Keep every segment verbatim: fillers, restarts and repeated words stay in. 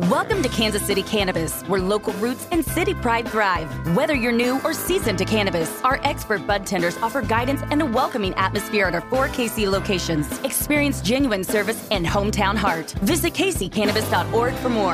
Welcome to Kansas City Cannabis, where local roots and city pride thrive. Whether you're new or seasoned to cannabis, our expert bud tenders offer guidance and a welcoming atmosphere at our four K C locations. Experience genuine service and hometown heart. Visit K C cannabis dot org for more.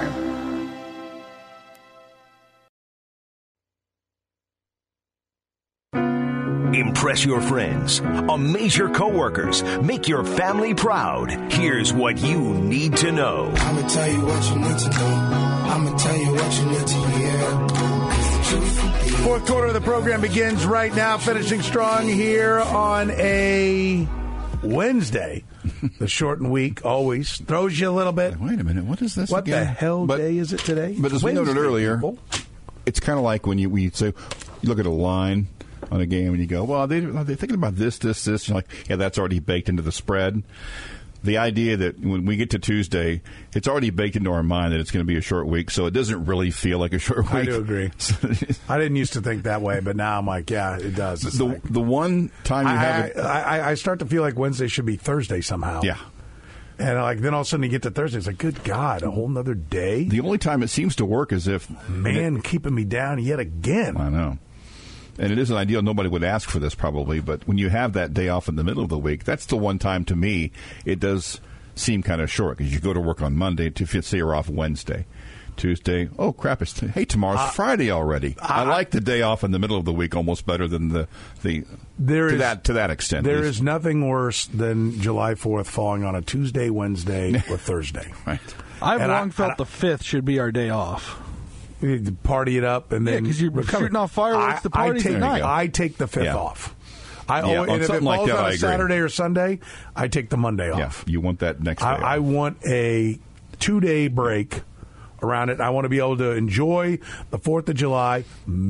Impress your friends, amaze your coworkers, make your family proud. Here's what you need to know. I'ma tell you what you need to know. I'ma tell you what you need to hear. Fourth quarter of the program begins right now, finishing strong here on a Wednesday. The shortened week always throws you a little bit. Wait a minute, what is this What again? the hell but, day is it today? But as Wednesday, we noted earlier, people. It's kind of like when you we say you look at a line on a game and you go, well, they, they're thinking about this, this, this. You're like, yeah, that's already baked into the spread. The idea that when we get to Tuesday, it's already baked into our mind that it's going to be a short week, so it doesn't really feel like a short week. I do agree. I didn't used to think that way, but now I'm like, yeah, it does. It's the like, the one time you I, have it, I, I, I start to feel like Wednesday should be Thursday somehow. yeah. And like then all of a sudden you get to Thursday, it's like, good God, a whole nother day? The only time it seems to work is if Man, keeping me down yet again. I know. And it isn't ideal. Nobody would ask for this probably, but when you have that day off in the middle of the week, that's the one time to me it does seem kind of short because you go to work on Monday to say you're off Wednesday. Tuesday, oh crap! It's hey tomorrow's uh, Friday already. I, I like the day off in the middle of the week almost better than the the there to is, that to that extent. There is nothing worse than July fourth falling on a Tuesday, Wednesday, or Thursday. Right. I've and long I, felt I, the fifth should be our day off. You party it up and yeah, then because you're recover. shooting off fireworks. I, the party's I take, tonight. I take the fifth yeah. off. I yeah, always, and if it like falls that, on I a agree. Saturday or Sunday, I take the Monday Yeah, off. you want that next day. I, off. I want a two day break around it. I want to be able to enjoy the Fourth of July,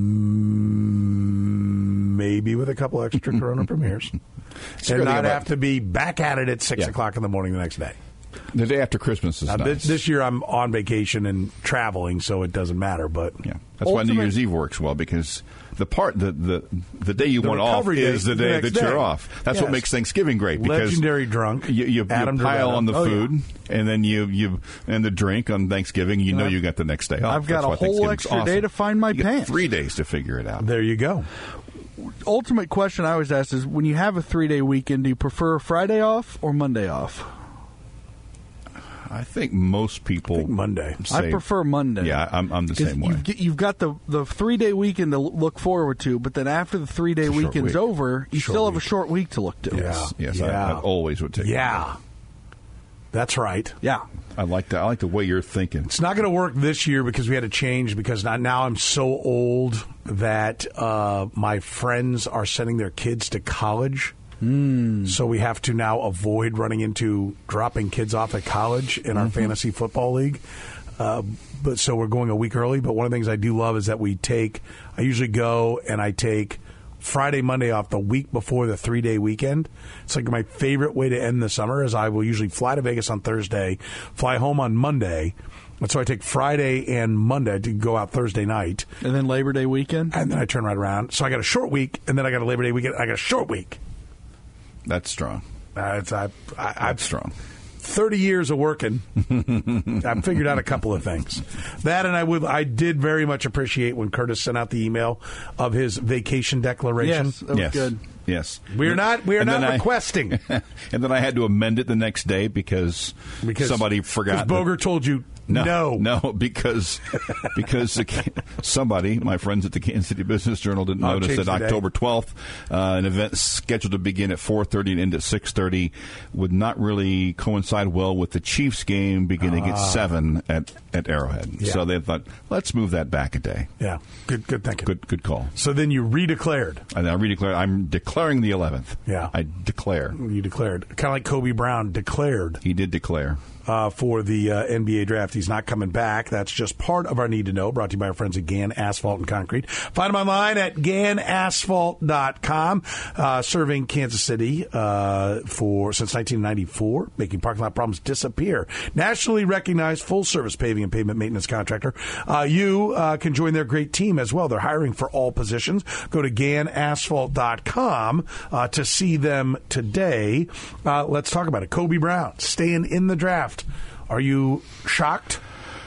maybe with a couple extra Corona premieres, and not have to be back at it at six yeah. o'clock in the morning the next day. The day after Christmas is now, nice. This, this year I'm on vacation and traveling, so it doesn't matter. But yeah, that's Ultimate, why New Year's Eve works well because the part the the, the day you the want off is the day the that day. you're off. That's yes. what makes Thanksgiving great. Because legendary drunk. You, you, Adam you pile Doretta. on the oh, food, yeah. and then you you and the drink on Thanksgiving. You know yeah. you got the next day off. I've got that's a whole extra awesome. day to find my you pants. Three days to figure it out. There you go. Ultimate question I always ask is: when you have a three-day weekend, do you prefer Friday off or Monday off? I think most people I think Monday. Say, I prefer Monday. Yeah, I'm, I'm the same way. You've, you've got the, the three-day weekend to look forward to, but then after the three-day weekend's week. over, you short still have week. a short week to look to. Yes, yeah. yes, yeah. I, I always would take. Yeah, that's right. Yeah, I like that. I like the way you're thinking. It's not going to work this year because we had to change because now, now I'm so old that uh, my friends are sending their kids to college. Mm. So we have to now avoid running into dropping kids off at college in our mm-hmm. fantasy football league. Uh, but so we're going a week early. But one of the things I do love is that we take. I usually go and I take Friday, Monday off the week before the three day weekend. It's like my favorite way to end the summer. Is I will usually fly to Vegas on Thursday, fly home on Monday. And so I take Friday and Monday to go out Thursday night. And then Labor Day weekend? And then I turn right around. So I got a short week, and then I got a Labor Day weekend. I got a short week. That's strong. Uh, it's, I, I, That's strong. thirty years of working, I've figured out a couple of things. That and I would, I did very much appreciate when Curtis sent out the email of his vacation declaration. Yes, that was yes. good. Yes, we are not. We are and not I, requesting. And then I had to amend it the next day because, because somebody forgot. Because Boger told you no, no, no, because because the, somebody, my friends at the Kansas City Business Journal, didn't I'll notice that today. October twelfth, uh, an event scheduled to begin at four thirty and end at six thirty would not really coincide well with the Chiefs game beginning uh, at seven at at Arrowhead. Yeah. So they thought, let's move that back a day. Yeah, good, good thinking. Good, good call. So then you redeclared. And I redeclared. I'm declaring the eleventh. Yeah, I declare. You declared, kind of like Kobe Brown declared. He did declare. Uh, for the uh, N B A draft. He's not coming back. That's just part of our need to know, brought to you by our friends at Gann Asphalt and Concrete. Find them online at gann asphalt dot com. Uh, serving Kansas City uh, for since nineteen ninety-four, making parking lot problems disappear. Nationally recognized full-service paving and pavement maintenance contractor. Uh, you uh, can join their great team as well. They're hiring for all positions. Go to gann asphalt dot com uh, to see them today. Uh, let's talk about it. Kobe Brown staying in the draft. Are you shocked?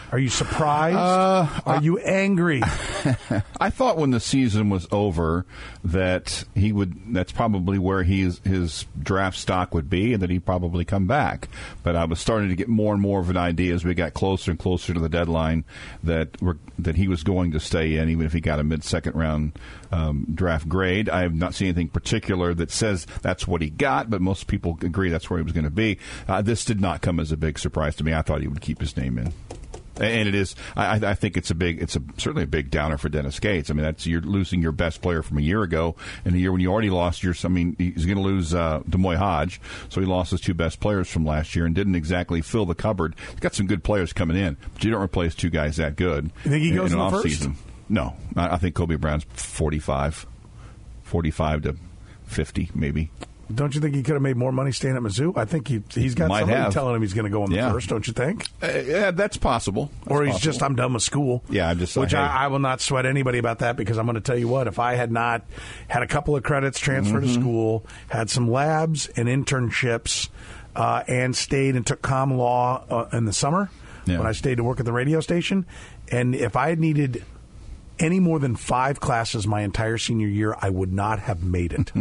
Are you surprised? Uh, Are you angry? I thought when the season was over that he would. That's probably where he's, his draft stock would be, and that he'd probably come back. But I was starting to get more and more of an idea as we got closer and closer to the deadline that we're, that he was going to stay in, even if he got a mid-second round um, draft grade. I have not seen anything particular that says that's what he got, but most people agree that's where he was going to be. Uh, this did not come as a big surprise to me. I thought he would keep his name in. And it is. I, I think it's a big. It's a certainly a big downer for Dennis Gates. I mean, that's you're losing your best player from a year ago, in a year when you already lost your. I mean, he's going to lose uh, Demoy Hodge, so he lost his two best players from last year and didn't exactly fill the cupboard. He's got some good players coming in, but you don't replace two guys that good. You think he in, goes in in an the off first? season? No, I, I think Kobe Brown's forty-five, forty-five to fifty, maybe. Don't you think he could have made more money staying at Mizzou? I think he, he's got Might somebody have. telling him he's going to go in the Yeah. first, don't you think? Uh, yeah, that's possible. That's Or he's possible. just, I'm done with school. Yeah, I'm just. Which hey. I, I will not sweat anybody about that, because I'm going to tell you what, if I had not had a couple of credits transferred Mm-hmm. to school, had some labs and internships, uh, and stayed and took comm law uh, in the summer Yeah. when I stayed to work at the radio station, and if I had needed any more than five classes my entire senior year, I would not have made it.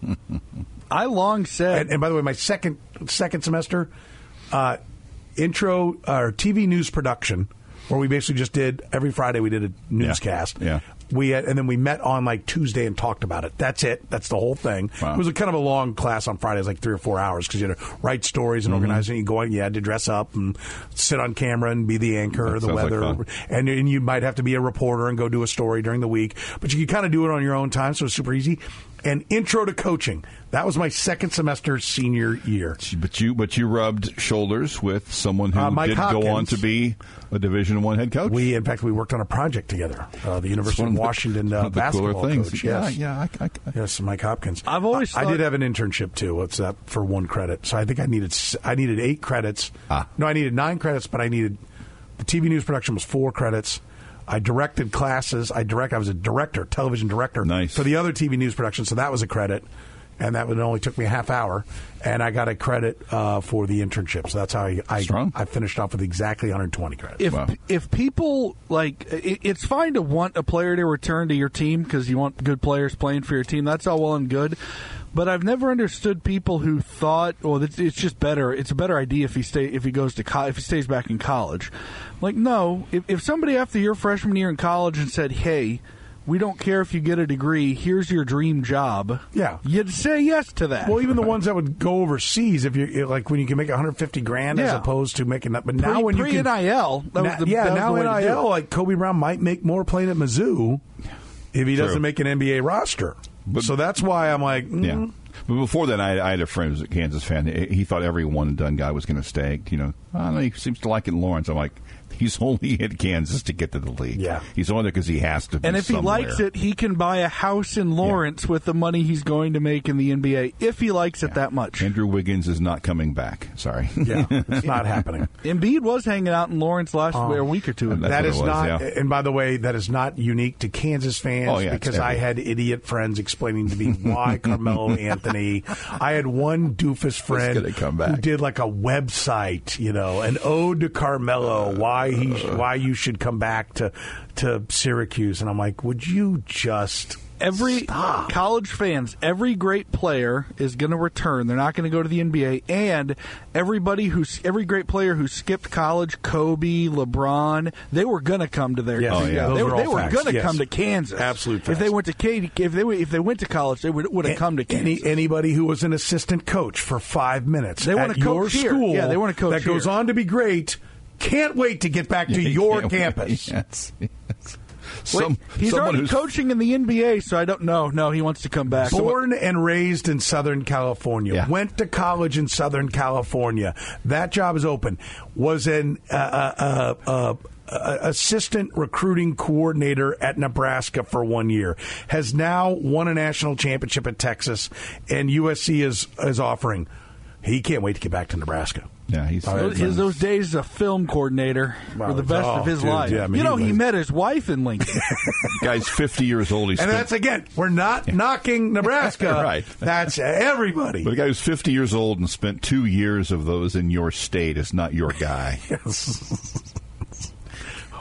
I long said, And, and by the way, my second second semester, uh, intro or T V news production, where we basically just did every Friday we did a newscast. Yeah. We had, and then we met on like Tuesday and talked about it. That's it. That's the whole thing. Wow. It was a kind of a long class on Fridays, like three or four hours, because you had to write stories Mm-hmm. and organize it. You go in, you had to dress up and sit on camera and be the anchor That or the sounds like weather, fun. and, and you might have to be a reporter and go do a story during the week. But you could kind of do it on your own time, so it's super easy. And intro to coaching. That was my second semester senior year. But you, but you rubbed shoulders with someone who Uh, Mike did go on Hopkins. to be a Division One head coach. We, in fact, we worked on a project together. Uh, the University one of of the- Washington one uh, of the cooler basketball things. coach. Yeah, Yes. yeah, I- I- I- yes, Mike Hopkins. I've always I, I thought- did have an internship too. What's that for one credit? So I think I needed s- I needed eight credits. Ah. No, I needed nine credits, but I needed the T V news production was four credits. I directed classes. I direct. I was a director, television director Nice. for the other T V news production. So that was a credit, and that would only took me a half hour. And I got a credit uh, for the internship. So that's how I I, Strong. I finished off with exactly one hundred twenty credits. if Wow. if people like, it, it's fine to want a player to return to your team because you want good players playing for your team. That's all well and good. But I've never understood people who thought, "Oh, it's, it's just better. It's a better idea if he stay if he goes to co- if he stays back in college." Like, no. If if somebody after your freshman year in college and said, "Hey, we don't care if you get a degree. Here's your dream job," Yeah. you'd say yes to that. Well, even the ones that would go overseas, if you like, when you can make one hundred fifty grand as Yeah. opposed to making that. But now Pre- when you pre can N I L, that was now- the, yeah, that was now the way to do N I L, it. like Kobe Brown might make more playing at Mizzou if he True. doesn't make an N B A roster. But- so that's why I'm like, mm, Yeah. But before that, I, I had a friend who was a Kansas fan. He, he thought every one and done guy was going to stay. You know, I don't know, he seems to like it in Lawrence. I'm like, he's only hit Kansas to get to the league. Yeah. He's only there because he has to be And if somewhere. he likes it, he can buy a house in Lawrence with the money he's going to make in the N B A if he likes it that much. Andrew Wiggins is not coming back. Sorry. yeah, it's not happening. Embiid was hanging out in Lawrence last a week or two ago. That's That what is it was, not, yeah. and by the way, that is not unique to Kansas fans Oh, yeah, it's because I every- had idiot friends explaining to me why Carmelo Anthony. I had one doofus friend gonna come back. who did like a website, you know, an ode to Carmelo, why he, why you should come back to to Syracuse, and I'm like, would you just Every stop? college fans, every great player is going to return. They're not going to go to the N B A, and everybody who's every great player who skipped college, Kobe, LeBron, they were going to come to their Yes. team. Oh, yeah. Those They, are were- all they were facts, going to yes. come to Kansas. Absolute If facts. they went to Katy, if they if they went to college, they would would have come to Kansas. Any, anybody who was an assistant coach for five minutes They wanna at your coach here. school Yeah, they wanna coach that goes here. on to be great can't wait to get back to He your can't wait. campus. Yes. yes. Wait, Some, he's someone already who's coaching in the N B A, so I don't know. No, he wants to come back. Born and raised in Southern California. Yeah. Went to college in Southern California. That job is open. Was an uh, uh, uh, uh, uh, assistant recruiting coordinator at Nebraska for one year. Has now won a national championship at Texas, and U S C is is offering. He can't wait to get back to Nebraska. Yeah, he's Those, his, those days as a film coordinator Wow, were the best oh, of his dude, life. yeah, I mean, you know, he he was- met his wife in Lincoln. guy's fifty years old. He's And spent- that's, again, we're not knocking Nebraska. Right. That's everybody. But a guy who's fifty years old and spent two years of those in your state is not your guy.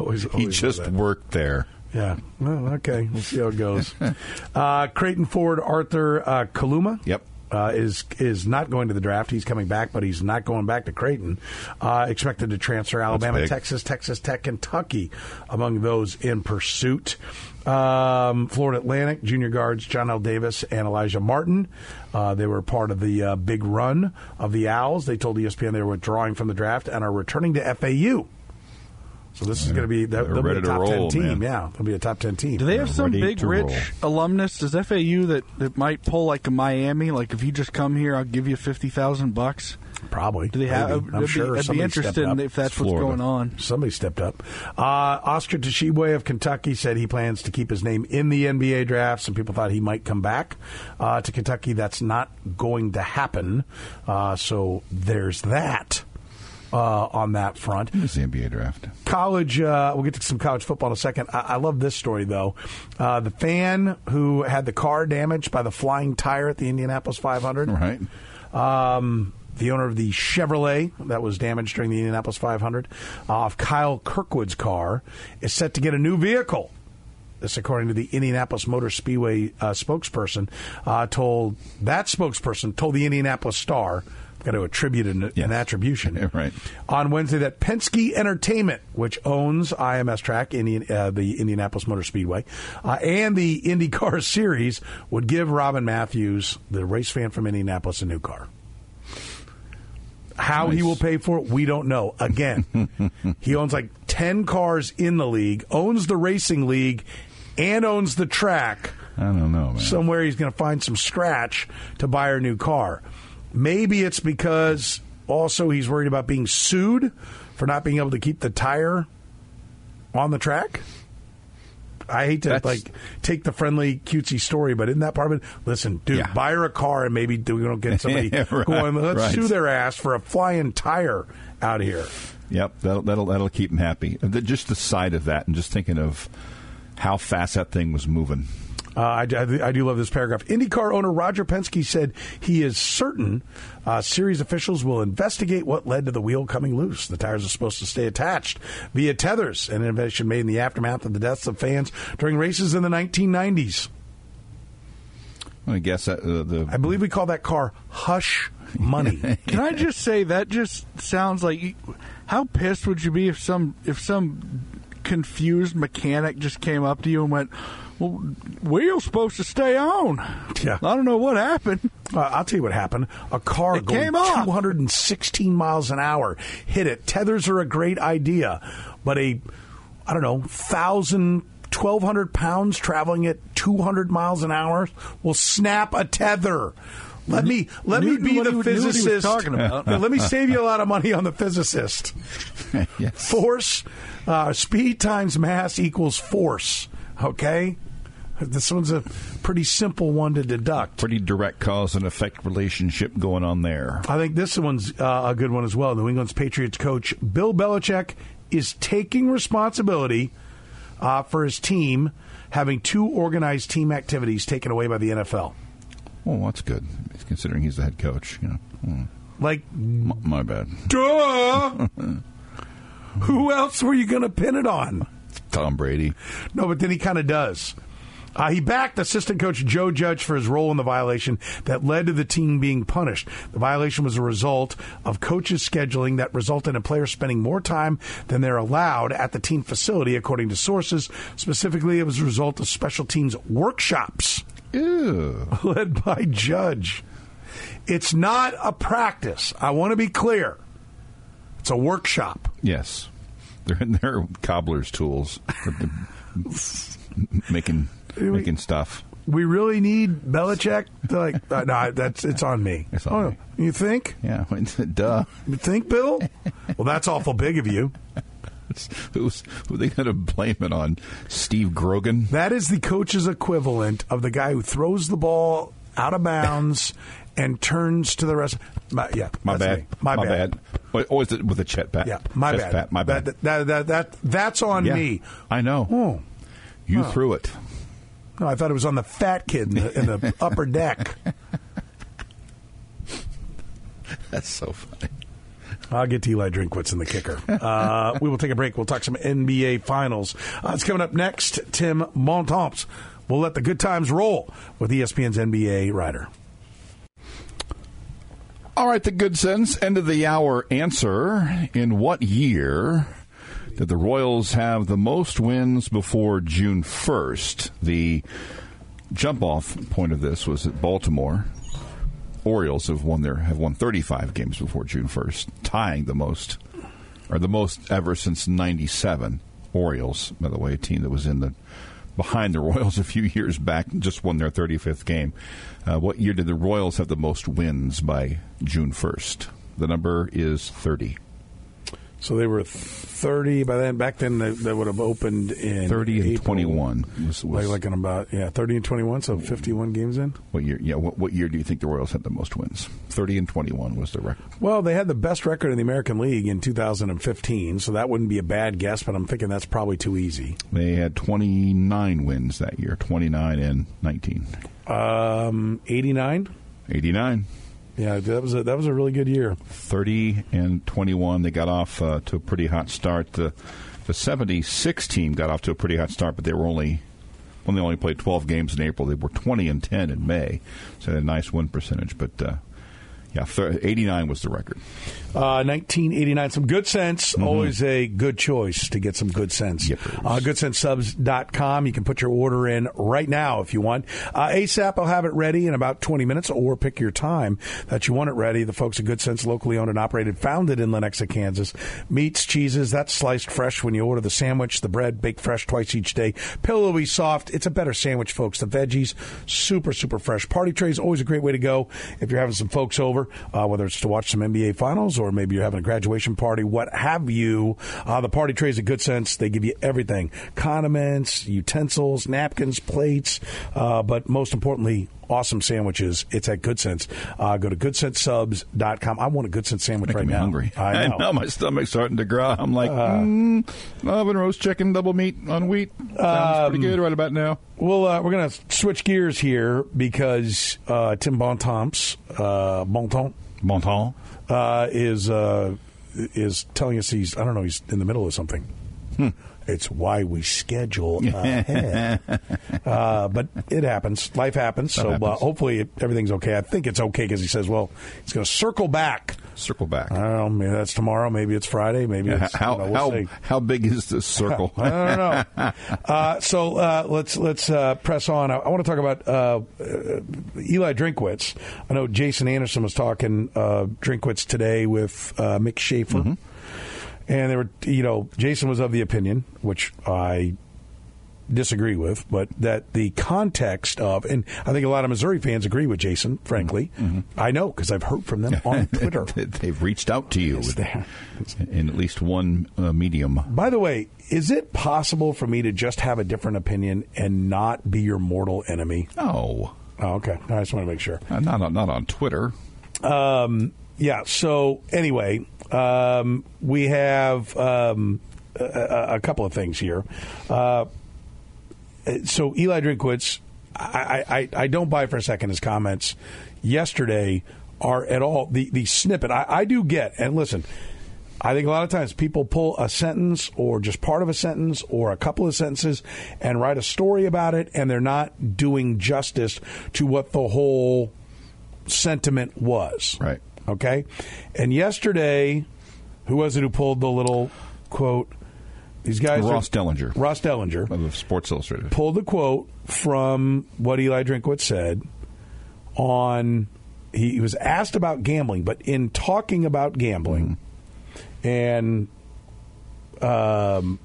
Always, he always just that. worked there. Yeah. Well, okay. We'll see how it goes. uh, Creighton Ford Arthur uh, Kaluma. Yep. Uh, is is not going to the draft. He's coming back, but he's not going back to Creighton. Uh, expected to transfer Alabama, Texas, Texas Tech, Kentucky, among those in pursuit. Um, Florida Atlantic, junior guards John L. Davis and Elijah Martin. Uh, they were part of the uh, big run of the Owls. They told E S P N they were withdrawing from the draft and are returning to F A U. So this is going to be they'll, they'll be a top roll, ten team. man. Yeah, they'll be a top ten team. Do they have They're some ready big to rich roll. alumnus? Does F A U that, that might pull like a Miami? Like if you just come here, I'll give you fifty thousand bucks. Probably. Do they have? Maybe. I'm I'd be, sure I'd be somebody interested stepped in up. if that's It's what's Florida. going on. Somebody stepped up. Uh, Oscar Tshiebwe of Kentucky said he plans to keep his name in the N B A draft. Some people thought he might come back uh, to Kentucky. That's not going to happen. Uh, so there's that uh, on that front. It's the N B A draft. College, uh, we'll get to some college football in a second. I, I love this story, though. Uh, the fan who had the car damaged by the flying tire at the Indianapolis five hundred. Right. Um, the owner of the Chevrolet that was damaged during the Indianapolis five hundred uh, of Kyle Kirkwood's car is set to get a new vehicle. This, according to the Indianapolis Motor Speedway uh, spokesperson, uh, told that spokesperson told the Indianapolis Star, got to attribute an, Yes. an attribution, Right. on Wednesday that Penske Entertainment, which owns I M S Track, Indian, uh, the Indianapolis Motor Speedway, uh, and the IndyCar Series, would give Robin Matthews, the race fan from Indianapolis, a new car. How Nice. he will pay for it, we don't know. Again, he owns like ten cars in the league, owns the racing league, and owns the track. I don't know, man. Somewhere he's going to find some scratch to buy a new car. Maybe it's because also he's worried about being sued for not being able to keep the tire on the track. I hate to That's- like take the friendly cutesy story, but in that part of it, listen, dude, Yeah. buy her a car and maybe we don't get somebody Right, going. Let's right. sue their ass for a flying tire out here. Yep, that'll that'll that'll keep him happy. The- Just the side of that, and just thinking of how fast that thing was moving. Uh, I, I, I do love this paragraph. IndyCar owner Roger Penske said he is certain uh, series officials will investigate what led to the wheel coming loose. The tires are supposed to stay attached via tethers, an invention made in the aftermath of the deaths of fans during races in the nineteen nineties. I guess that, uh, the I believe we call that car Hush Money. Can I just say that just sounds like you- how pissed would you be if some if some confused mechanic just came up to you and went, "Well, wheel's supposed to stay on." Yeah. I don't know what happened. Uh, I'll tell you what happened. A car It going came off. two hundred sixteen miles an hour hit it. Tethers are a great idea, but a, I don't know, one thousand, twelve hundred pounds traveling at two hundred miles an hour will snap a tether. Let me let Knew me be what the he- knew what he was physicist. talking about. Yeah, let me save you a lot of money on the physicist. yes. Force, uh, speed times mass equals force. Okay, this one's a pretty simple one to deduct. Pretty direct cause and effect relationship going on there. I think this one's uh, a good one as well. New England's Patriots coach Bill Belichick is taking responsibility uh, for his team having two organized team activities taken away by the N F L. Well, that's good, considering he's the head coach. You know, Hmm. Like, M- my bad. duh! Who else were you going to pin it on? Tom Brady. No, but then he kind of does. Uh, he backed assistant coach Joe Judge for his role in the violation that led to the team being punished. The violation was a result of coaches' scheduling that resulted in players spending more time than they're allowed at the team facility, according to sources. Specifically, it was a result of special teams workshops Ew. led by Judge. It's not a practice. I want to be clear. It's a workshop. Yes. They're they're cobbler's tools. making making stuff. We really need Belichick to like. Uh, no, that's it's on me. It's on oh, me. You think? Yeah. Duh. You think, Bill? Well, that's awful big of you. Who's who are they going to blame it on? Steve Grogan? That is the coach's equivalent of the guy who throws the ball out of bounds and turns to the rest. My, yeah, My that's bad. me. My, bad. Or, or is it with a chet pat? Yeah, my Chest bad. Pat. My bad. That, that, that, that, that's on yeah, me. I know. Oh. You Huh. threw it. No, I thought it was on the fat kid in the, in the upper deck. That's so funny. I'll get to Eli Drinkwitz in the kicker. Uh, we will take a break. We'll talk some N B A Finals. Uh, it's coming up next. Tim Bontemps will let the good times roll with E S P N's N B A writer. All right, the good sense, end of the hour answer. In what year did the Royals have the most wins before June first? The jump-off point of this was that Baltimore Orioles have won their have won thirty-five games before June first, tying the most, or the most ever since ninety-seven. Orioles, by the way, a team that was in the behind the Royals a few years back, just won their thirty-fifth game. Uh, what year did the Royals have the most wins by June first? The number is thirty. So they were thirty by then. Back then, they, they would have opened in thirty and April. twenty-one. Was, was, like, like in about yeah, thirty and twenty-one. So fifty-one games in. What year? Yeah. What, what year do you think the Royals had the most wins? Thirty and twenty-one was the record. Well, they had the best record in the American League in two thousand fifteen, so that wouldn't be a bad guess. But I'm thinking that's probably too easy. They had twenty-nine wins that year. Twenty-nine and nineteen. Um, eighty-nine. Eighty-nine. Yeah, that was a, that was a really good year. thirty and twenty-one. They got off uh, to a pretty hot start. The the seventy-six team got off to a pretty hot start, but they were only when they only played twelve games in April. They were twenty and ten in May, so they had a nice win percentage. But uh, yeah, eighty-nine was the record. Uh, nineteen eighty-nine. Some good sense. Mm-hmm. Always a good choice to get some good sense. Yep, uh, good sense subs dot com. You can put your order in right now if you want. Uh, ASAP, I'll have it ready in about twenty minutes, or pick your time that you want it ready. The folks at Good Sense, locally owned and operated, founded in Lenexa, Kansas. Meats, cheeses, that's sliced fresh when you order the sandwich. The bread, baked fresh twice each day. Pillowy soft. It's a better sandwich, folks. The veggies, super, super fresh. Party trays, always a great way to go if you're having some folks over, uh, whether it's to watch some N B A Finals or maybe you're having a graduation party, what have you. Uh, the party trays at Good Sense, they give you everything. Condiments, utensils, napkins, plates, uh, but most importantly, awesome sandwiches. It's at Good Sense. Uh, go to good sense subs dot com. I want a Good Sense sandwich Making right me now. Hungry. I know. I know. My stomach's starting to growl. I'm like, uh, mm, oven roast chicken, double meat on wheat. Sounds um, pretty good right about now. Well, uh, we're going to switch gears here because uh, Tim Bontemps, uh, Bontemps, Bontemps. Uh, is uh, is telling us he's, I don't know, he's in the middle of something. Hmm. It's why we schedule ahead. uh, but it happens. Life happens. That so happens. Uh, hopefully it, everything's okay. I think it's okay because he says, well, he's going to circle back. Circle back. I don't know. Maybe that's tomorrow. Maybe it's Friday. Maybe Yeah, it's, how you know, we'll how see. how big is this circle? I don't know. uh, so uh, let's let's uh, press on. I, I want to talk about uh, uh, Eli Drinkwitz. I know Jason Anderson was talking uh, Drinkwitz today with uh, Mick Schaefer, Mm-hmm. and they were, you know, Jason was of the opinion, which I disagree with, but that the context of, and I think a lot of Missouri fans agree with Jason, frankly. Mm-hmm. I know because I've heard from them on Twitter. They've reached out to you It's with, there. in at least one uh, medium. By the way, is it possible for me to just have a different opinion and not be your mortal enemy? No. Oh, okay. I just want to make sure. Uh, not on, not on Twitter. Um, yeah. So anyway, um, we have um, a, a couple of things here. Uh, so Eli Drinkwitz, I, I, I don't buy for a second his comments yesterday are at all the the snippet. I, I do get, and listen, I think a lot of times people pull a sentence or just part of a sentence or a couple of sentences and write a story about it, and they're not doing justice to what the whole sentiment was. Right. Okay? And yesterday, who was it who pulled the little quote? These guys Ross are, Dellinger. Ross Dellinger. Of Sports Illustrated. Pulled the quote from what Eli Drinkwitz said on, he, he was asked about gambling, but in talking about gambling, mm-hmm. and, um,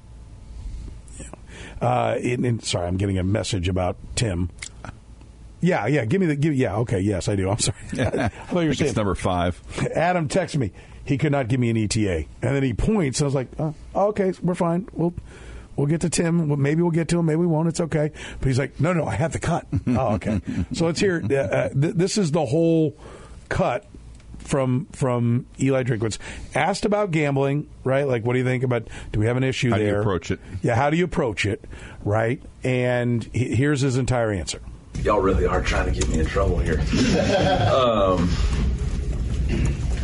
uh, in, in, sorry, I'm getting a message about Tim. Yeah, yeah, give me the, give, yeah, okay, yes, I do. I'm sorry. I thought you were I think saying it's number five. Adam texted me. He could not give me an E T A, and then he points. And I was like, oh, "Okay, we're fine. We'll we'll get to Tim. Well, maybe we'll get to him. Maybe we won't. It's okay." But he's like, "No, no, I have the cut." Oh, okay. So let's hear. Uh, th- this is the whole cut from from Eli Drinkwitz. Asked about gambling, right? Like, what do you think about? Do we have an issue how there? How do you approach it? Yeah, how do you approach it? Right. And he, here's his entire answer. Y'all really are trying to get me in trouble here. um.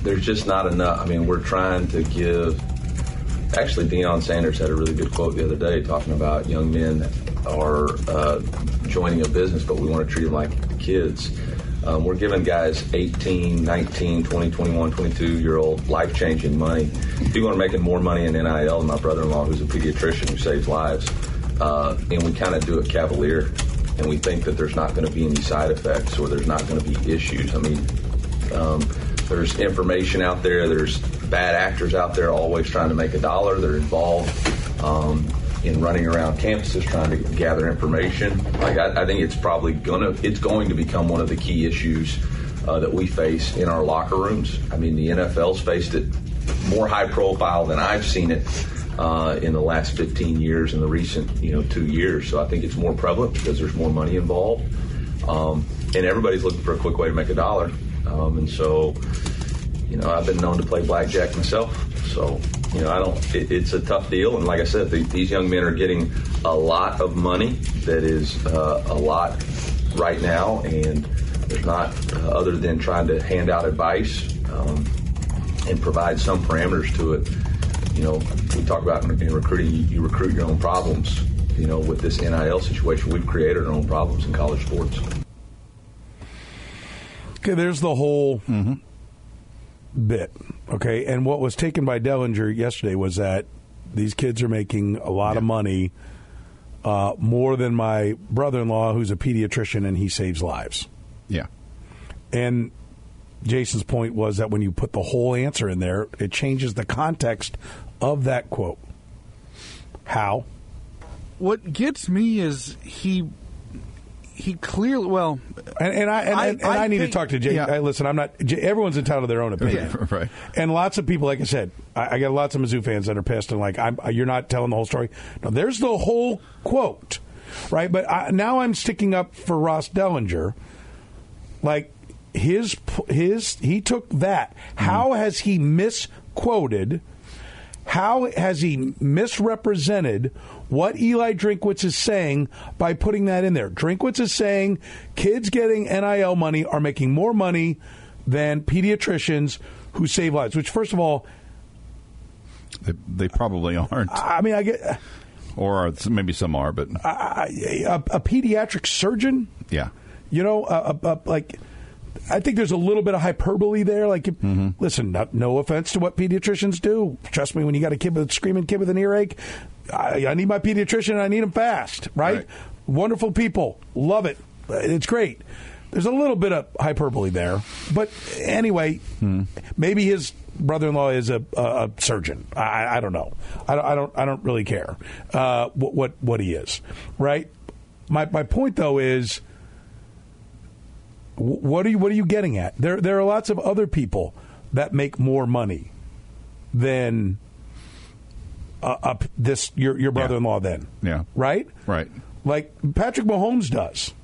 there's just not enough. I mean, we're trying to give. Actually, Deion Sanders had a really good quote the other day talking about young men are uh, joining a business, but we want to treat them like kids. Um, we're giving guys eighteen, nineteen, twenty, twenty-one, twenty-two-year-old life-changing money. People are making more money in N I L than my brother-in-law, who's a pediatrician who saves lives. Uh, and we kind of do it cavalier, and we think that there's not going to be any side effects or there's not going to be issues. I mean, um, there's information out there. There's bad actors out there always trying to make a dollar. They're involved um, in running around campuses trying to gather information. Like I, I think it's probably gonna it's going to become one of the key issues uh, that we face in our locker rooms. I mean, the N F L's faced it more high profile than I've seen it uh, in the last fifteen years, in the recent you know two years. So I think it's more prevalent because there's more money involved, um, and everybody's looking for a quick way to make a dollar. Um, and so, you know, I've been known to play blackjack myself. So, you know, I don't. It, it's a tough deal, and like I said, the, these young men are getting a lot of money that is uh, a lot right now, and there's not uh, other than trying to hand out advice um, and provide some parameters to it. You know, we talk about in recruiting, you, you recruit your own problems. You know, with this N I L situation, we've created our own problems in college sports. Okay, there's the whole mm-hmm. bit, okay? And what was taken by Dellinger yesterday was that these kids are making a lot yeah. of money, uh, more than my brother-in-law, who's a pediatrician, and he saves lives. Yeah. And Jason's point was that when you put the whole answer in there, it changes the context of that quote. How? What gets me is he... He clearly, well, and, and I and I, and I, I need think, to talk to Jay. Yeah. I, listen, I'm not. Everyone's entitled to their own opinion, yeah, right? And lots of people, like I said, I, I got lots of Mizzou fans that are pissed and like, I'm, you're not telling the whole story. No, there's the whole quote, right? But I, now I'm sticking up for Ross Dellinger. Like his his he took that. Mm-hmm. How has he misquoted? How has he misrepresented what Eli Drinkwitz is saying by putting that in there? Drinkwitz is saying kids getting N I L money are making more money than pediatricians who save lives, which, first of all, they, they probably aren't. I mean, I get... Or are, maybe some are, but... A, a, a pediatric surgeon? Yeah. You know, a, a, a, like... I think there's a little bit of hyperbole there. Like, mm-hmm. listen, not, no offense to what pediatricians do. Trust me, when you got a kid with a screaming kid with an earache, I, I need my pediatrician and I need him fast, right? right? Wonderful people. Love it. It's great. There's a little bit of hyperbole there. But anyway, mm. maybe his brother-in-law is a, a, a surgeon. I, I don't know. I don't, I don't, I don't really care uh, what, what, what he is, right? My, my point, though, is... What are you What are you getting at? There, there are lots of other people that make more money than uh, up this your your brother-in-law. Yeah. Then, yeah, right, right. Like Patrick Mahomes does,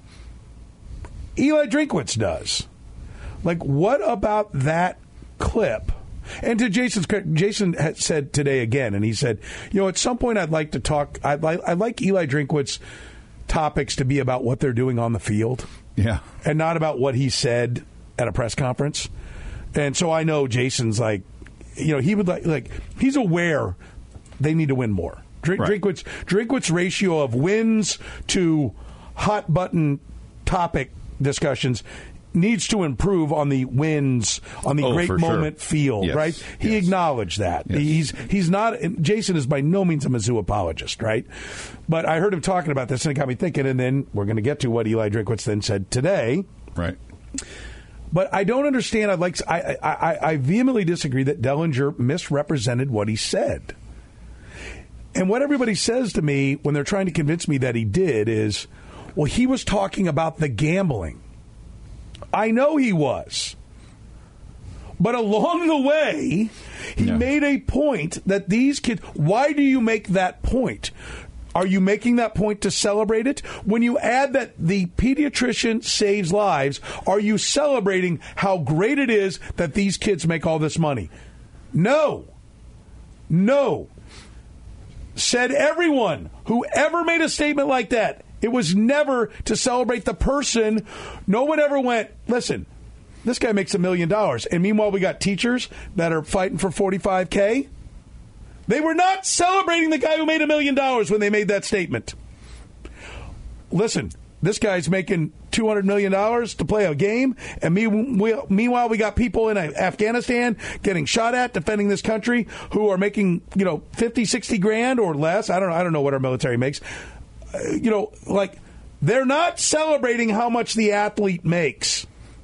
Eli Drinkwitz does. Like, what about that clip? And to Jason's credit, Jason had said today again, and he said, you know, at some point I'd like to talk. I'd like I'd like Eli Drinkwitz topics to be about what they're doing on the field. Yeah. And not about what he said at a press conference. And so I know Jason's like, you know, he would like, like he's aware they need to win more. Drink, right. Drinkwitz, Drinkwitz ratio of wins to hot button topic discussions needs to improve on the wins, on the oh, great moment sure. field, yes. right? He yes. acknowledged that. Yes. He's he's not, Jason is by no means a Mizzou apologist, right? But I heard him talking about this, and it got me thinking, and then we're going to get to what Eli Drinkwitz then said today. Right. But I don't understand. I'd like, I, I, I vehemently disagree that Dellinger misrepresented what he said. And what everybody says to me when they're trying to convince me that he did is, well, he was talking about the gambling. I know he was. But along the way, he yeah. made a point that these kids... Why do you make that point? Are you making that point to celebrate it? When you add that the pediatrician saves lives, are you celebrating how great it is that these kids make all this money? No. No. Said everyone who ever made a statement like that. It was never to celebrate the person. No one ever went, listen, this guy makes a million dollars. And meanwhile, we got teachers that are fighting for forty-five K. They were not celebrating the guy who made a million dollars when they made that statement. Listen, this guy's making two hundred million dollars to play a game, and me, we, meanwhile we got people in Afghanistan getting shot at defending this country who are making, you know, fifty, sixty grand or less. I don't know. I don't know what our military makes. Uh, you know, like, they're not celebrating how much the athlete makes.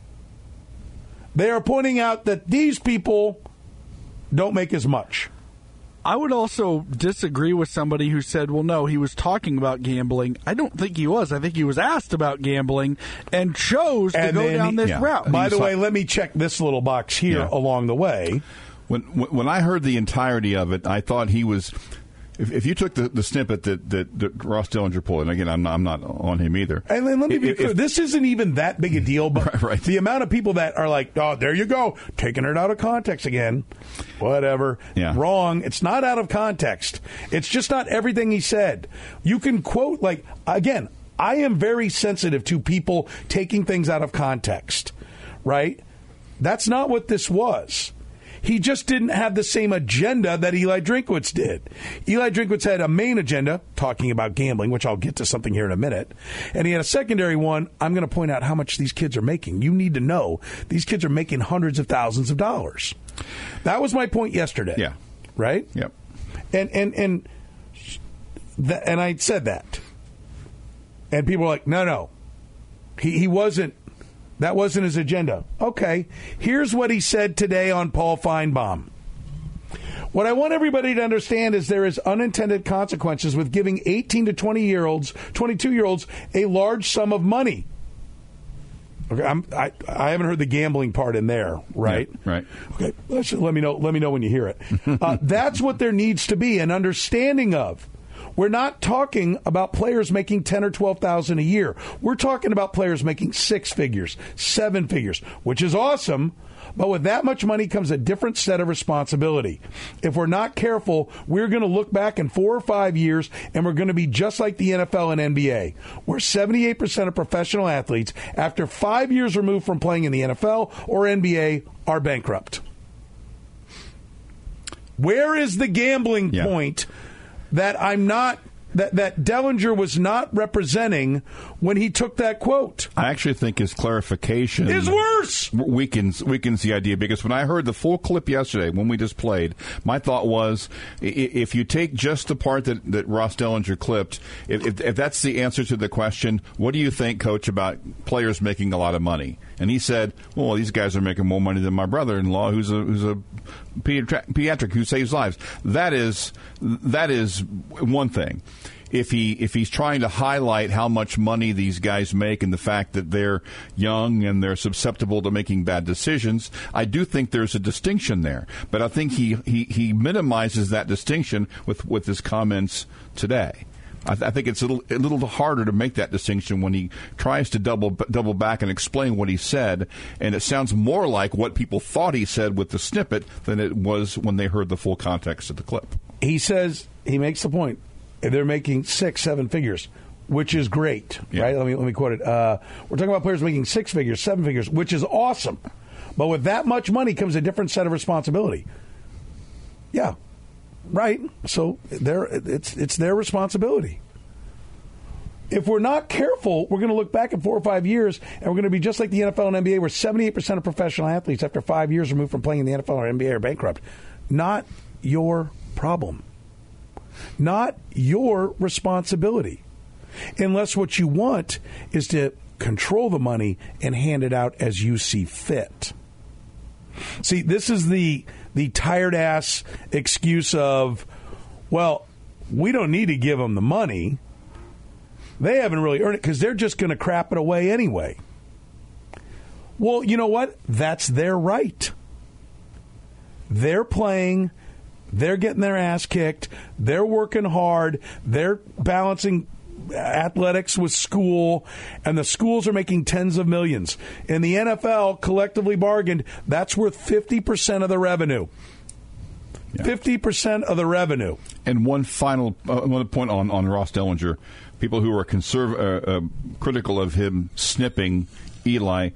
They are pointing out that these people don't make as much. I would also disagree with somebody who said, well, no, he was talking about gambling. I don't think he was. I think he was asked about gambling and chose to and go then, down this yeah. route. By the way, let me check this little box here Yeah. along the way. When when I heard the entirety of it, I thought he was. If, if you took the, the snippet that, that, that Ross Dellinger pulled, and again, I'm not, I'm not on him either. And then let me be If- clear, if- this isn't even that big a deal, but Right, right. the amount of people that are like, oh, there you go, taking it out of context again. Whatever. Yeah. Wrong. It's not out of context. It's just not everything he said. You can quote, like, again, I am very sensitive to people taking things out of context, right? That's not what this was. He just didn't have the same agenda that Eli Drinkwitz did. Eli Drinkwitz had a main agenda, talking about gambling, which I'll get to something here in a minute. And he had a secondary one, I'm going to point out how much these kids are making. You need to know these kids are making hundreds of thousands of dollars. That was my point yesterday. Yeah. Right? Yep. And, and, and, th- and I said that. And people were like, no, no. He, he wasn't. That wasn't his agenda. Okay, here's what he said today on Paul Feinbaum. What I want everybody to understand is there is unintended consequences with giving eighteen to twenty-year-olds, twenty-two-year-olds a large sum of money. Okay, I'm, I I haven't heard the gambling part in there, right? Yeah, right. Okay, let's, let me know. Let me know when you hear it. Uh, that's what there needs to be an understanding of. We're not talking about players making ten or twelve thousand a year. We're talking about players making six figures, seven figures, which is awesome. But with that much money comes a different set of responsibility. If we're not careful, we're going to look back in four or five years and we're going to be just like the N F L and N B A, where seventy-eight percent of professional athletes, after five years removed from playing in the N F L or N B A, are bankrupt. Where is the gambling Yeah. point that I'm not, that, that Dellinger was not representing when he took that quote? I actually think his clarification Is worse. weakens weakens the idea, because when I heard the full clip yesterday when we just played, my thought was, i- if you take just the part that, that Ross Dellinger clipped, if, if, if that's the answer to the question, what do you think, Coach, about players making a lot of money? And he said, well, these guys are making more money than my brother-in-law, who's a who's a pediatric, pediatric who saves lives. That is that is one thing. If he if he's trying to highlight how much money these guys make and the fact that they're young and they're susceptible to making bad decisions, I do think there's a distinction there. But I think he, he, he minimizes that distinction with, with his comments today. I, th- I think it's a little, a little harder to make that distinction when he tries to double double back and explain what he said, and it sounds more like what people thought he said with the snippet than it was when they heard the full context of the clip. He says, he makes the point, they're making six, seven figures, which is great, Yeah. right? Let me let me quote it. Uh, we're talking about players making six figures, seven figures, which is awesome. But with that much money comes a different set of responsibility. Yeah, right. So they're, it's it's their responsibility. If we're not careful, we're going to look back in four or five years, and we're going to be just like the N F L and N B A, where seventy-eight percent of professional athletes after five years removed from playing in the N F L or N B A are bankrupt. Not your problem. Not your responsibility. Unless what you want is to control the money and hand it out as you see fit. See, this is the the tired ass excuse of, well, we don't need to give them the money. They haven't really earned it because they're just going to crap it away anyway. Well, you know what? That's their right. They're playing. They're getting their ass kicked. They're working hard. They're balancing athletics with school, and the schools are making tens of millions. In the N F L, collectively bargained, that's worth fifty percent of the revenue. Yeah. fifty percent of the revenue. And one final uh, one point on, on Ross Dellinger. People who are conserv- uh, uh, critical of him snipping Eli,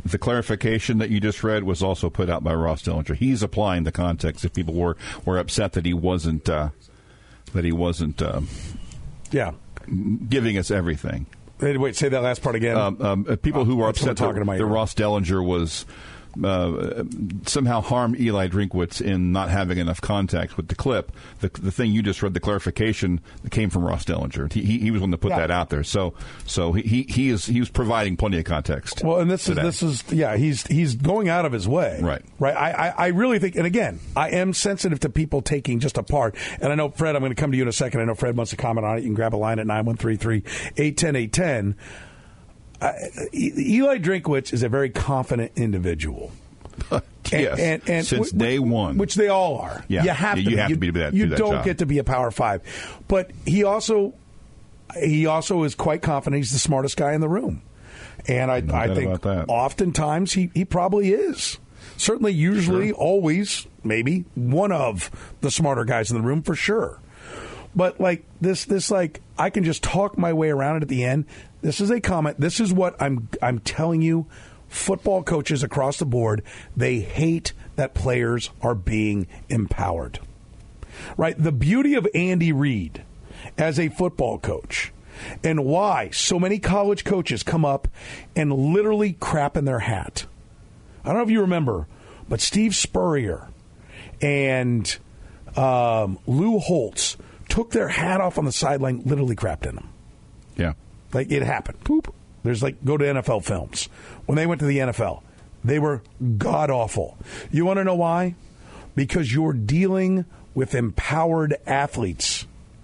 the clarification that you just read was also put out by Ross Dellinger. He's applying the context. If people were, were upset that he wasn't uh, that he wasn't um, yeah giving us everything. Wait, say that last part again. Um, um, people who were uh, upset talking that, that Ross Dellinger was uh, somehow harmed Eli Drinkwitz in not having enough context with the clip. The, the thing you just read, the clarification that came from Ross Dellinger. He, he, he was one to put yeah. that out there. So so he, he is he was providing plenty of context. Well, and this today. is this is yeah he's he's going out of his way. Right. Right. I, I, I really think, and again, I am sensitive to people taking just a part. And I know, Fred, I'm going to come to you in a second. I know Fred wants to comment on it. You can grab a line at nine one three three, eight one zero, eight one zero. Uh, Eli Drinkwitz is a very confident individual. yes, and, and, and since w- day one, which they all are. Yeah, you have yeah, to. You be. have you, to be that. You do that don't job. get to be a Power Five, but he also he also is quite confident. He's the smartest guy in the room, and I, No I doubt think about that. oftentimes he, he probably is. Certainly, usually, Sure. always, maybe one of the smarter guys in the room for sure. But like this, this like I can just talk my way around it at the end. This is a comment. This is what I'm I'm telling you. Football coaches across the board, they hate that players are being empowered. Right? The beauty of Andy Reid as a football coach and why so many college coaches come up and literally crap in their hat. I don't know if you remember, but Steve Spurrier and um, Lou Holtz took their hat off on the sideline, literally crapped in them. Yeah. Like, it happened. Poop. There's like, go to N F L films. When they went to the N F L, they were god-awful. You want to know why? Because you're dealing with empowered athletes.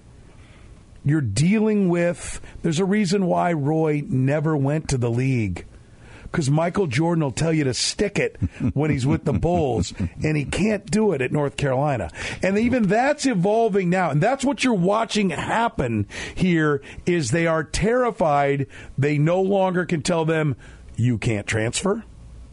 You're dealing with, there's a reason why Roy never went to the league. Because Michael Jordan will tell you to stick it when he's with the Bulls, and he can't do it at North Carolina. And even that's evolving now. And that's what you're watching happen here is they are terrified. They no longer can tell them, you can't transfer.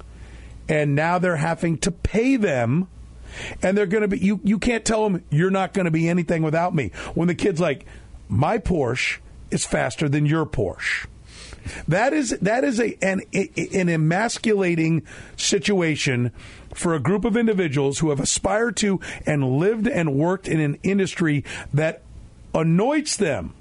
And now they're having to pay them. And they're going to be, you, you can't tell them, you're not going to be anything without me. When the kid's like, my Porsche is faster than your Porsche. That is that is a an, an emasculating situation for a group of individuals who have aspired to and lived and worked in an industry that anoints them.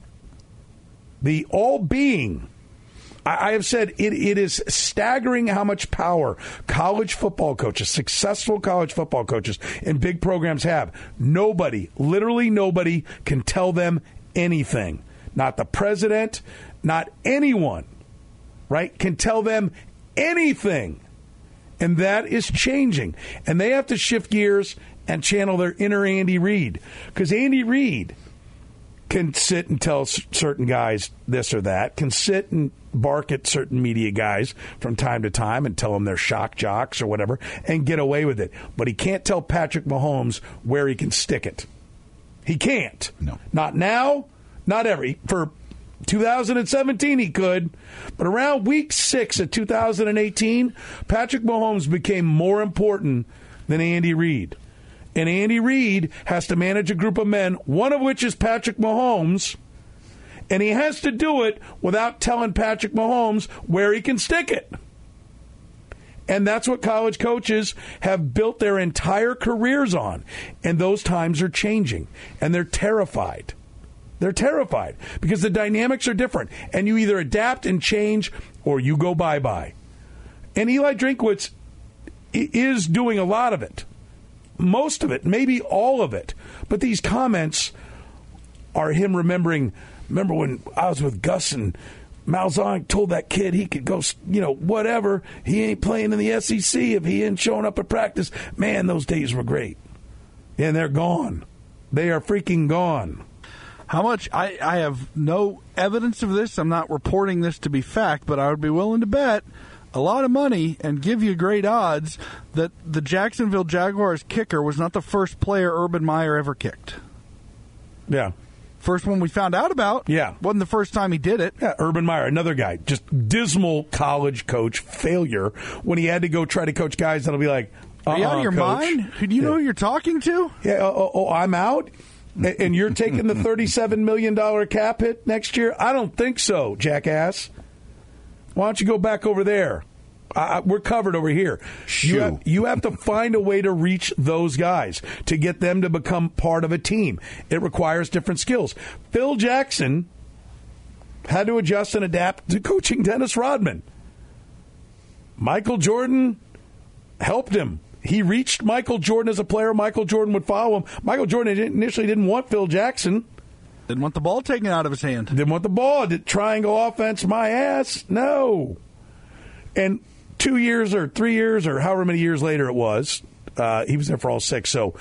The all-being. I, I have said it, it is staggering how much power college football coaches, successful college football coaches in big programs have. Nobody, literally nobody, can tell them anything. Not the president, not anyone, right, can tell them anything. And that is changing. And they have to shift gears and channel their inner Andy Reid. Because Andy Reid can sit and tell certain guys this or that, can sit and bark at certain media guys from time to time and tell them they're shock jocks or whatever and get away with it. But he can't tell Patrick Mahomes where he can stick it. He can't. No. Not now. Not every. For two thousand seventeen, he could. But around week six of two thousand eighteen, Patrick Mahomes became more important than Andy Reid. And Andy Reid has to manage a group of men, one of which is Patrick Mahomes. And he has to do it without telling Patrick Mahomes where he can stick it. And that's what college coaches have built their entire careers on. And those times are changing. And they're terrified. They're terrified because the dynamics are different. And you either adapt and change or you go bye-bye. And Eli Drinkwitz is doing a lot of it. Most of it, maybe all of it. But these comments are him remembering, remember when I was with Gus and Malzahn told that kid he could go, you know, whatever. He ain't playing in the S E C if he ain't showing up at practice. Man, those days were great. And they're gone. They are freaking gone. How much? I, I have no evidence of this. I'm not reporting this to be fact, but I would be willing to bet a lot of money and give you great odds that the Jacksonville Jaguars kicker was not the first player Urban Meyer ever kicked. Yeah. First one we found out about. Yeah. Wasn't the first time he did it. Yeah, Urban Meyer, another guy, just dismal college coach failure when he had to go try to coach guys that'll be like, uh-uh, Are you out of your coach. mind? Do you know Yeah. who you're talking to? Yeah, oh, oh, I'm out? And you're taking the thirty-seven million dollars cap hit next year? I don't think so, jackass. Why don't you go back over there? Uh, we're covered over here. You have, you have to find a way to reach those guys, to get them to become part of a team. It requires different skills. Phil Jackson had to adjust and adapt to coaching Dennis Rodman. Michael Jordan helped him. He reached Michael Jordan as a player. Michael Jordan would follow him. Michael Jordan initially didn't want Phil Jackson. Didn't want the ball taken out of his hand. Didn't want the ball. Did triangle offense, my ass? No. And two years or three years or however many years later it was, uh, he was there for all six. So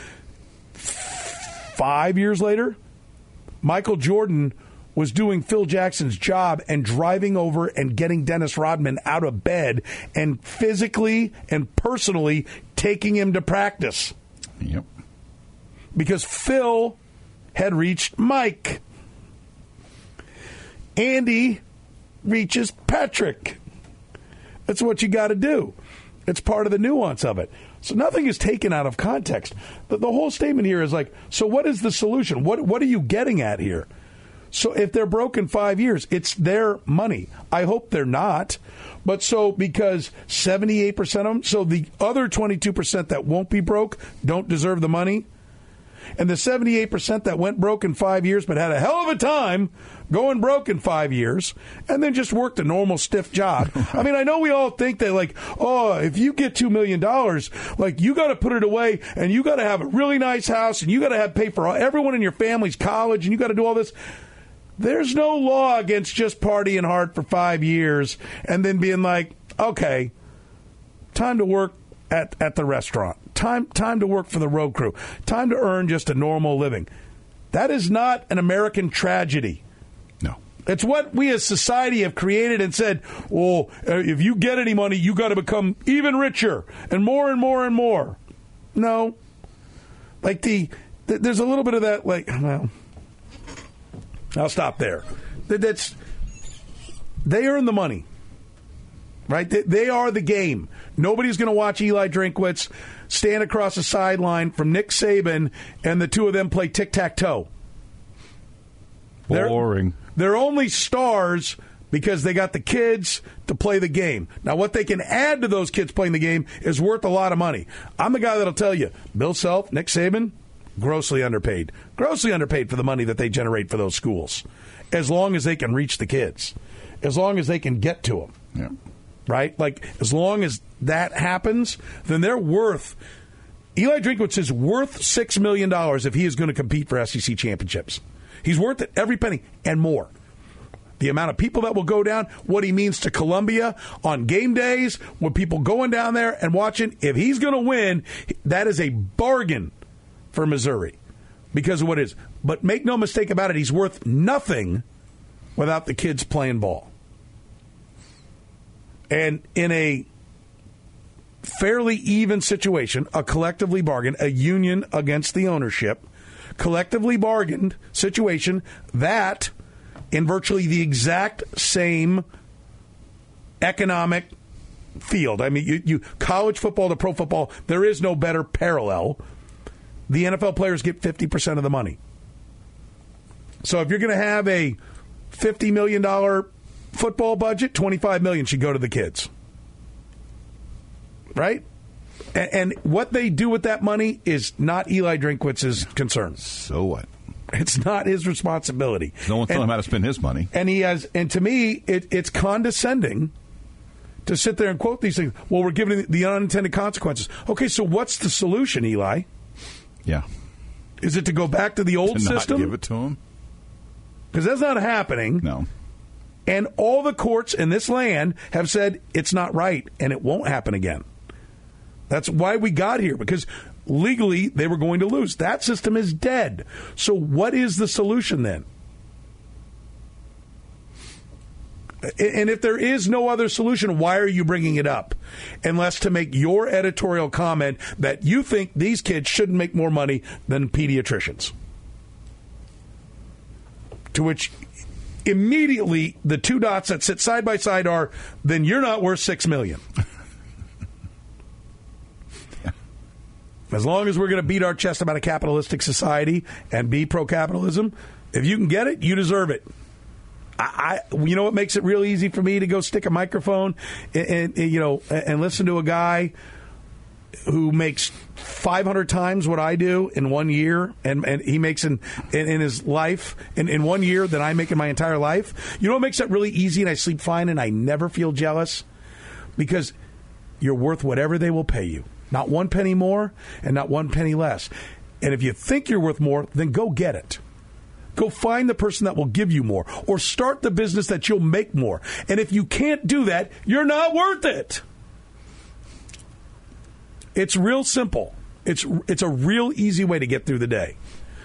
five years later, Michael Jordan was doing Phil Jackson's job and driving over and getting Dennis Rodman out of bed and physically and personally taking him to practice. Yep. Because Phil had reached Mike. Andy reaches Patrick. That's what you got to do. It's part of the nuance of it. So nothing is taken out of context. The, the whole statement here is like, so what is the solution? What What are you getting at here? So if they're broke in five years, it's their money. I hope they're not. But so because seventy-eight percent of them, so the other twenty-two percent that won't be broke don't deserve the money. And the seventy-eight percent that went broke in five years but had a hell of a time going broke in five years and then just worked a normal stiff job. I mean, I know we all think that, like, oh, if you get two million dollars, like, you got to put it away and you got to have a really nice house and you got to have pay for all, everyone in your family's college and you got to do all this. There's no law against just partying hard for five years and then being like, okay, time to work at, at the restaurant. Time time to work for the road crew. Time to earn just a normal living. That is not an American tragedy. No. It's what we as society have created and said, well, if you get any money, you got to become even richer and more and more and more. No. Like the, the there's a little bit of that, like, well, I'll stop there. That's, they earn the money, right? They, they are the game. Nobody's going to watch Eli Drinkwitz stand across the sideline from Nick Saban and the two of them play tic-tac-toe. Boring. They're, they're only stars because they got the kids to play the game. Now, what they can add to those kids playing the game is worth a lot of money. I'm the guy that'll tell you, Bill Self, Nick Saban, grossly underpaid. Grossly underpaid for the money that they generate for those schools. As long as they can reach the kids. As long as they can get to them. Yeah. Right? Like, as long as that happens, then they're worth... Eli Drinkwitz is worth six million dollars if he is going to compete for S E C championships. He's worth it, every penny, and more. The amount of people that will go down, what he means to Columbia on game days, when people going down there and watching, if he's going to win, that is a bargain for Missouri because of what it is. But make no mistake about it, he's worth nothing without the kids playing ball. And in a fairly even situation, a collectively bargained, a union against the ownership, collectively bargained situation, that in virtually the exact same economic field. I mean, you, you college football to pro football, there is no better parallel. The N F L players get fifty percent of the money. So if you're going to have a fifty million dollars football budget, twenty-five million dollars should go to the kids. Right? And, and what they do with that money is not Eli Drinkwitz's concern. So what? It's not his responsibility. No one's telling him how to spend his money. And he has, and to me, it, it's condescending to sit there and quote these things. Well, we're giving the unintended consequences. Okay, so what's the solution, Eli? Yeah. Is it to go back to the old to not system? Give it to him? Because that's not happening. No. And all the courts in this land have said it's not right and it won't happen again. That's why we got here, because legally they were going to lose. That system is dead. So what is the solution then? And if there is no other solution, why are you bringing it up? Unless to make your editorial comment that you think these kids shouldn't make more money than pediatricians. To which immediately the two dots that sit side by side are, then you're not worth six million dollars. As long as we're going to beat our chest about a capitalistic society and be pro-capitalism, if you can get it, you deserve it. I, I, you know what makes it real easy for me to go stick a microphone and, and, and you know and listen to a guy who makes five hundred times what I do in one year, and, and he makes in, in, in his life in, in one year than I make in my entire life. You know what makes that really easy, and I sleep fine, and I never feel jealous? Because you're worth whatever they will pay you. Not one penny more and not one penny less. And if you think you're worth more, then go get it. Go find the person that will give you more, or start the business that you'll make more. And if you can't do that, you're not worth it. It's real simple. It's it's a real easy way to get through the day.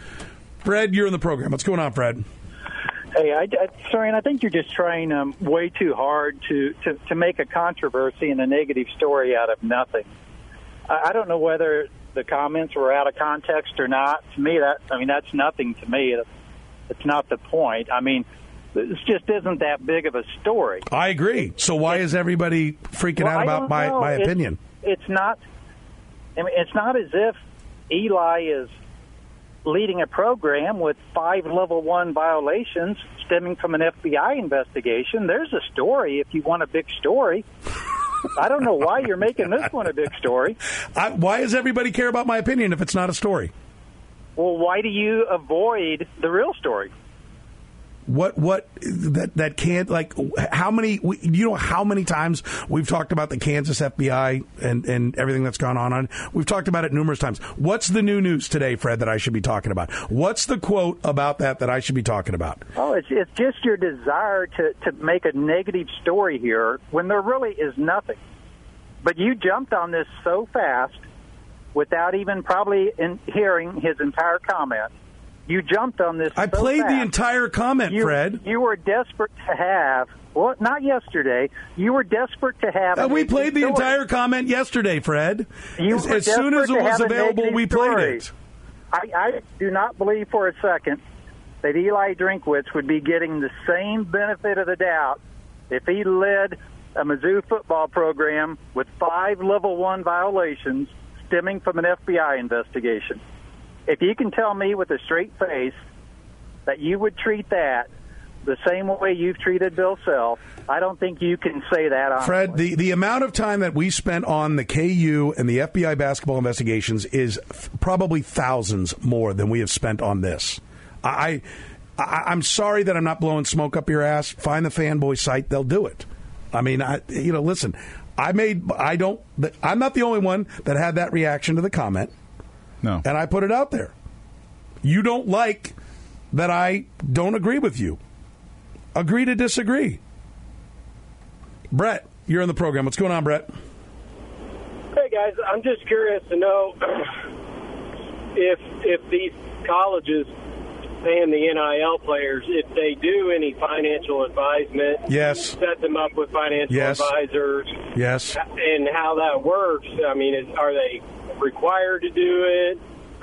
Fred, you're in the program. What's going on, Fred? Hey, I, I, Sarian, I think you're just trying um, way too hard to, to, to make a controversy and a negative story out of nothing. I, I don't know whether the comments were out of context or not. To me, that I mean, that's nothing to me. It's, it's not the point. I mean, this just isn't that big of a story. I agree. So why is everybody freaking well, out about my, my opinion? It's, it's not. I mean, it's not as if Eli is leading a program with five level one violations stemming from an F B I investigation. There's a story if you want a big story. I don't know why you're making this one a big story. I, why does everybody care about my opinion if it's not a story? Well, why do you avoid the real story? What what that that can't like how many you know how many times we've talked about the Kansas F B I and, and everything that's gone on on we've talked about it numerous times. What's the new news today, Fred, that I should be talking about? What's the quote about that that I should be talking about? Oh, it's it's just your desire to, to make a negative story here when there really is nothing. But you jumped on this so fast without even probably in hearing his entire comment. You jumped on this. I so played fast. the entire comment, you, Fred. You were desperate to have, well, not yesterday. You were desperate to have. Uh, we played the story. entire comment yesterday, Fred. You as were as soon as it was available, we played story. it. I, I do not believe for a second that Eli Drinkwitz would be getting the same benefit of the doubt if he led a Mizzou football program with five level one violations stemming from an F B I investigation. If you can tell me with a straight face that you would treat that the same way you've treated Bill Self, I don't think you can say that honestly. Fred, the, the amount of time that we spent on the K U and the F B I basketball investigations is f- probably thousands more than we have spent on this. I, I, I'm sorry that I'm not blowing smoke up your ass. Find the Fanboy site. They'll do it. I mean, I, you know, listen, I made, I don't, I'm not the only one that had that reaction to the comment. No. And I put it out there. You don't like that I don't agree with you. Agree to disagree. Brett, you're in the program. What's going on, Brett? Hey, guys. I'm just curious to know if if these colleges paying the N I L players, if they do any financial advisement. Yes. Set them up with financial yes. advisors. Yes. And how that works. I mean, is, are they required to do it?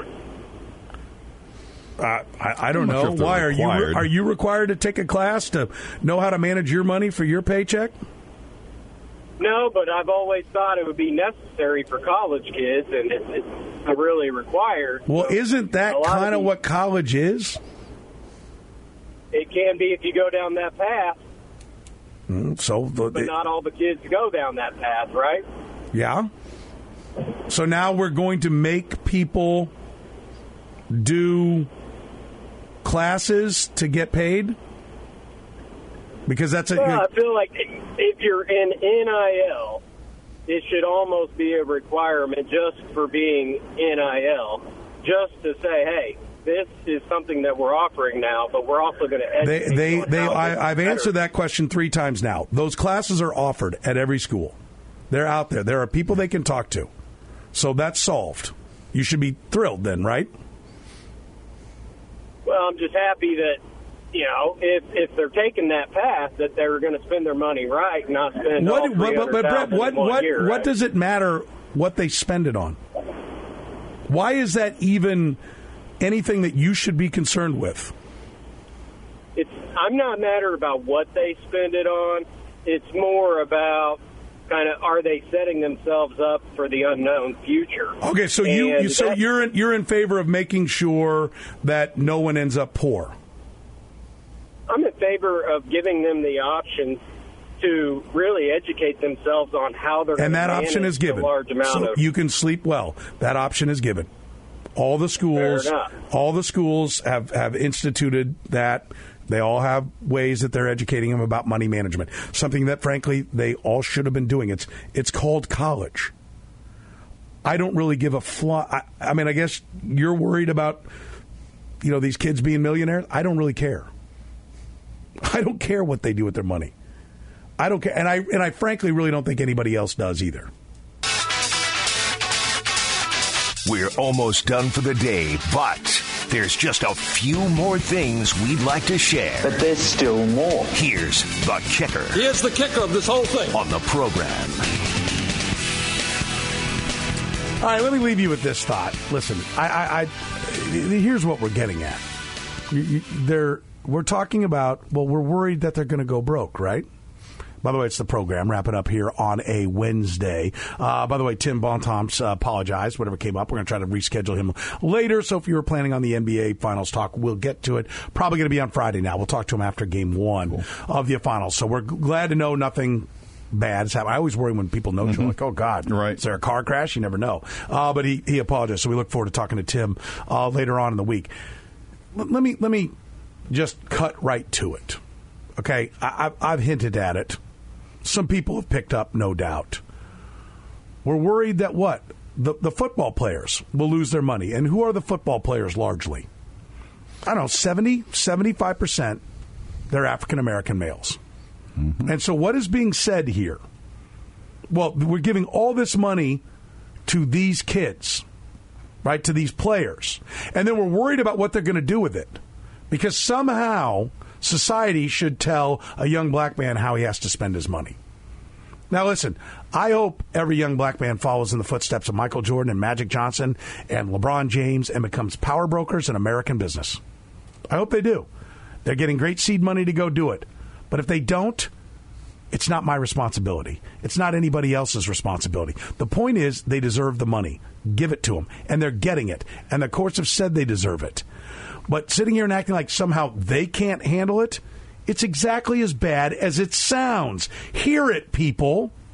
Uh, I, I don't know. Sure Why are you required. are you required to take a class to know how to manage your money for your paycheck? No, but I've always thought it would be necessary for college kids, and it's, it's not really required. Well, So isn't that a lot kind of these- what college is? It can be if you go down that path, Mm, so, the, but not all the kids go down that path, right? yeah. So now we're going to make people do classes to get paid? Because that's a... Well, I feel like if you're in N I L, it should almost be a requirement just for being N I L, just to say, hey, this is something that we're offering now, but we're also going to They, educate they, you on they, how I, it's I've better. answered that question three times now. Those classes are offered at every school. They're out there. There are people they can talk to. So that's solved. You should be thrilled then, right? Well, I'm just happy that, you know, if if they're taking that path, that they're going to spend their money right, not spend all What, but, but, but Brett, what, in one what, year, what right? does it matter what they spend it on? Why is that even anything that you should be concerned with? It's I'm not matter about what they spend it on. It's more about kind of are they setting themselves up for the unknown future? Okay, so you, And you so that- you're in, you're in favor of making sure that no one ends up poor. I'm in favor of giving them the option to really educate themselves on how they're going and to that manage option is given. a large amount so of. You can sleep well. That option is given. All the schools, all the schools have, have instituted that. They all have ways that they're educating them about money management. Something that, frankly, they all should have been doing. It's it's called college. I don't really give a fly. I, I mean, I guess you're worried about, you know, these kids being millionaires. I don't really care. I don't care what they do with their money. I don't care, and I and I frankly really don't think anybody else does either. We're almost done for the day, but there's just a few more things we'd like to share. But there's still more. Here's the kicker. Here's the kicker of this whole thing. On the program. All right, let me leave you with this thought. Listen, I, I, I here's what we're getting at. You, you, they're, we're talking about, well, we're worried that they're going to go broke, right? By the way, it's the program. Wrap it up here on a Wednesday. Uh, by the way, Tim Bontemps uh, apologized. Whatever came up, we're going to try to reschedule him later. So if you were planning on the N B A Finals talk, we'll get to it. Probably going to be on Friday now. We'll talk to him after Game One cool. of the Finals. So we're glad to know nothing bad has happened. I always worry when people know mm-hmm. like, oh, God, right. is there a car crash? You never know. Uh, but he, he apologized. So we look forward to talking to Tim uh, later on in the week. Let, let me let me just cut right to it. Okay, I, I've, I've hinted at it. Some people have picked up, no doubt. We're worried that what? The, the football players will lose their money. And who are the football players largely? I don't know, seventy, seventy-five percent they're African-American males. Mm-hmm. And so what is being said here? Well, we're giving all this money to these kids, right, to these players. And then we're worried about what they're going to do with it. Because somehow society should tell a young black man how he has to spend his money. Now, listen, I hope every young black man follows in the footsteps of Michael Jordan and Magic Johnson and LeBron James and becomes power brokers in American business. I hope they do. They're getting great seed money to go do it. But if they don't, it's not my responsibility. It's not anybody else's responsibility. The point is they deserve the money. Give it to them. And they're getting it. And the courts have said they deserve it. But sitting here and acting like somehow they can't handle it, it's exactly as bad as it sounds. Hear it, people.